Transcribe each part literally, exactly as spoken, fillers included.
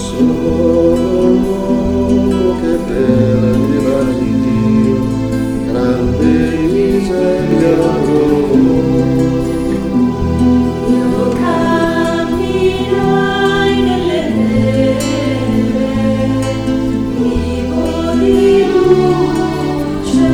Solo che per arrivarti Dio, grande miseria avrò. Io camminerai nelle tenebre, vivo di luce.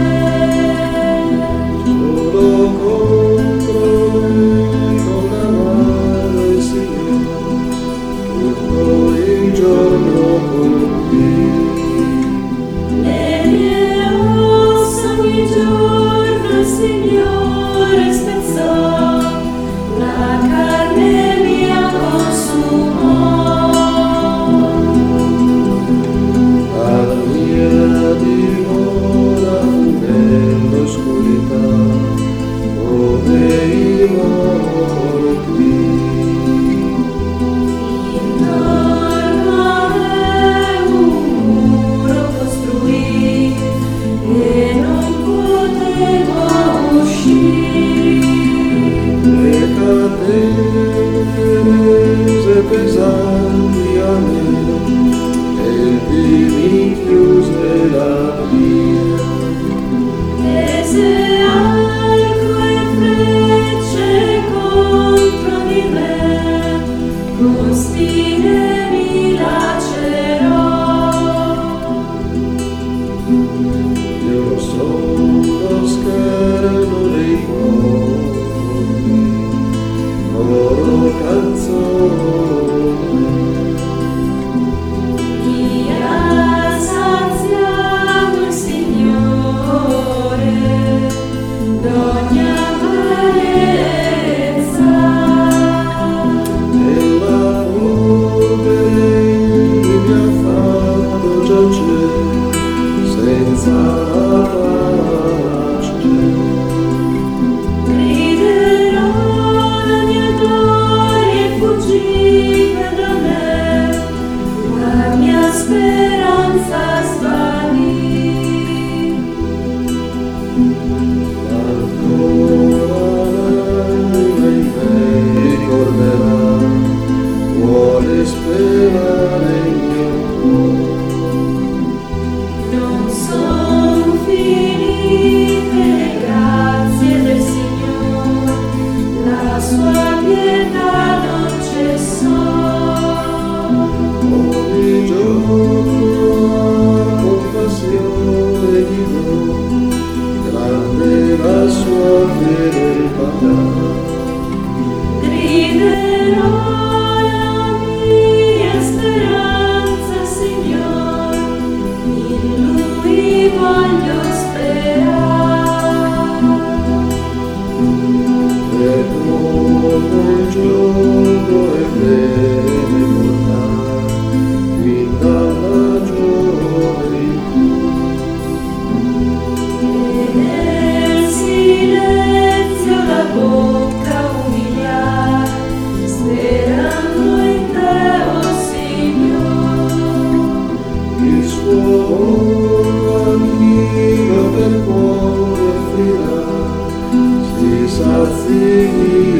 Solo contro me con la mano il Signore, tutto il giorno colpì. Le mie ossa ogni giorno il Signore spezzò, la carne mia consumò. La mia dimora nell'oscurità, come i morti. Intorno a me un muro costruì e non potevo uscire. Le catene rese pesanti a me, e il dì mi chiuse la via. Tese arco e frecce contro di me, con spine mi lacerò. Io sono lo schermo dei popoli, loro canzone. Mi ha saziato il Signore d'ogni amarezza. Nella polvere mi ha fatto giacere senza pace. Griderò la mia gloria e fuggita da me, la mia speranza svanì. Ancora lei mi ricorderà, vuole sperare il mio cuore. Non son finite le grazie del Signore, la sua pietà non cessò. Ogni giorno ha compassione di noi, grande la sua fedeltà. Griderò la mia speranza, Signore, in Lui voglio sperare. E dopo il giorno è bene portare fin dalla gioventù. E nel silenzio la bocca umiliare, sperando in te, oh Signore. Il suo amico per cuore offrirà, si sazi